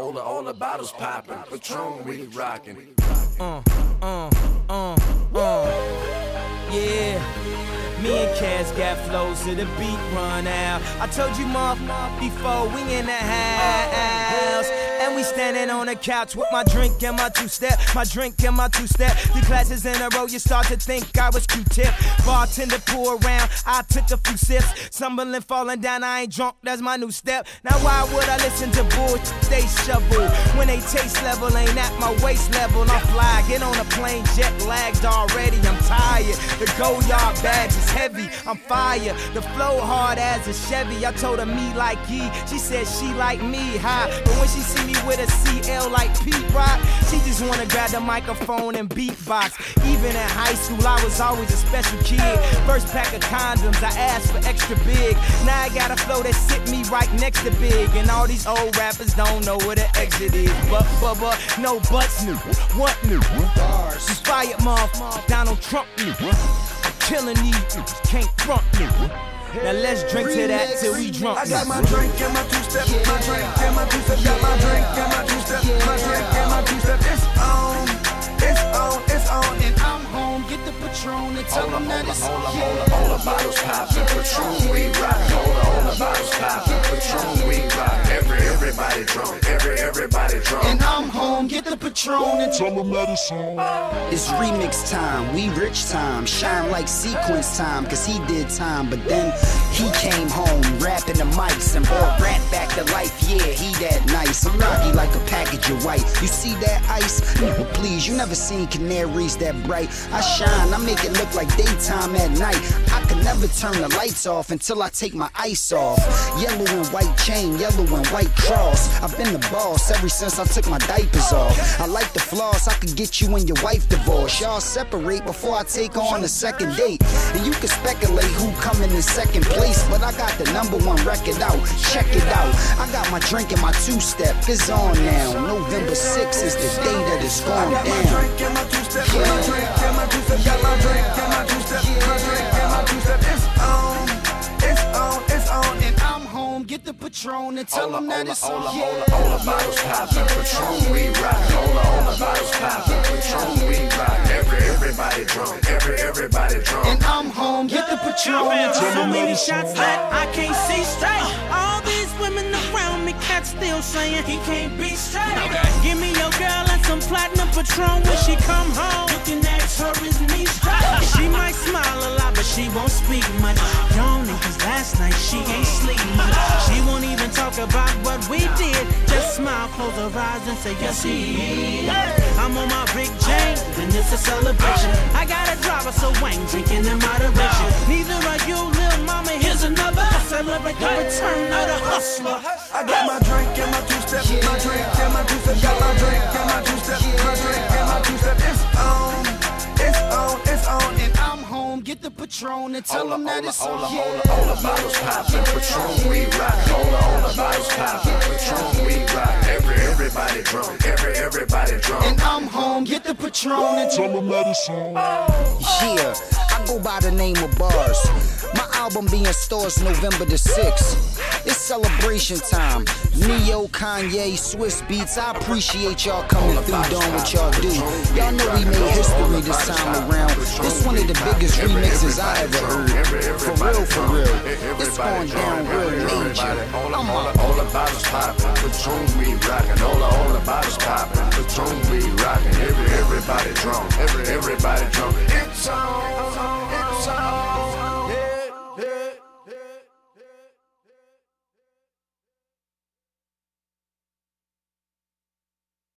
all the bottles popping. Patron, we rocking. Yeah. Me and Cass got flows to the beat run out. I told you before, we in the house. And we standing on the couch with my drink and my two-step. My drink and my two-step. 3 classes in a row, you start to think I was Q-tip. Bartender pour around, I took a few sips. Stumbling, falling down, I ain't drunk, that's my new step. Now why would I listen to bullshit they shovel? When they taste level ain't at my waist level. I'm fly, get on a plane, jet lagged already, I'm tired. The gold yard badge is heavy, I'm fire. The flow hard as a Chevy. I told her me like ye, she said she like me high. But when she see me with a CL like Pete Rock, she just wanna grab the microphone and beatbox. Even in high school, I was always a special kid. First pack of condoms, I asked for extra big. Now I got a flow that sit me right next to big. And all these old rappers don't know where the exit is. But, no buts new. What new? Bars. You fired, motherfucker. Donald Trump new. Killing these niggas, can't front me. Now let's drink to that till we drunk. I got my drink and my two-step, my drink and my two-step, got my drink and my two-step, my drink and my two-step. It's on, it's on, it's on, and I'm home. Get the Patron and tell them that it's on. All the bottles poppin', Patron we rock. All the bottles poppin', Patron we rock. Everybody drunk, everybody drunk. And I'm home. Get the Patron and tell them that it's on. It's remix time, we rich time. Shine like sequence time, cause he did time. But then he came home, rapping the mics and brought rap back to life. Yeah, he that nice. I'm rocky like a package of white. You see that ice? Nigga, please, you never seen canaries that bright. I shine, I make it look like daytime at night. I can never turn the lights off until I take my ice off. Yellow and white chain, yellow and white cross. I've been the boss ever since I took my diapers off. I like the floss, I could get you and your wife divorced. Y'all separate before I take on the second date. And you can speculate who coming in second place, but I got the #1 record out. Check it out. I got my drink and my two-step. It's on now. November 6th is the day that it's going down. I got my drink and my two-step, my drink and my two-step, got my drink and my two-step, my drink and my two-step. It's on, it's on, it's on, and I'm home. Get the Patron and tell them that it's on. All the bottles poppin', Patron we rock. All the bottles poppin', Patron we rock. Everybody drunk, everybody drunk. And I'm home. Get the Patron and tell So them that many it's shots on. that I can't see straight. All these women around me, cats still saying he can't be straight. Give me your girl and some platinum Patron when she come home. You can ask her, is me straight? She might smile a lot, but she won't speak much. Yawning, cause last night she ain't sleep much. She won't even talk about what we did. Just smile, close her eyes and say, yes, he is. I'm on my big Jane, and it's a celebration. I got a driver, so ain't drinking in moderation. Neither are you, little mama, here's another. Celebrate the return of the hustler. I got my drink and my two-step, my drink and my two-step, got my drink and my two-step, my drink and my two-step. It's on, it's on, it's on, and I'm home. Get the Patron and tell them that it's on. All the bottles poppin', Patron we rock. All the bottles poppin', Patron we rock. Everybody drunk, everybody drunk. And I'm home. Get the Patron and tell them that it's on. Yeah, I go by the name of Bars. My album be in stores November the 6th. It's celebration time. Neo, Kanye, Swiss Beats. I appreciate y'all coming through doing what y'all do. Y'all know we made history this time around. This one of the biggest remixes I ever heard. For real. It's going down real major. All the bottles poppin', Patron we rockin'.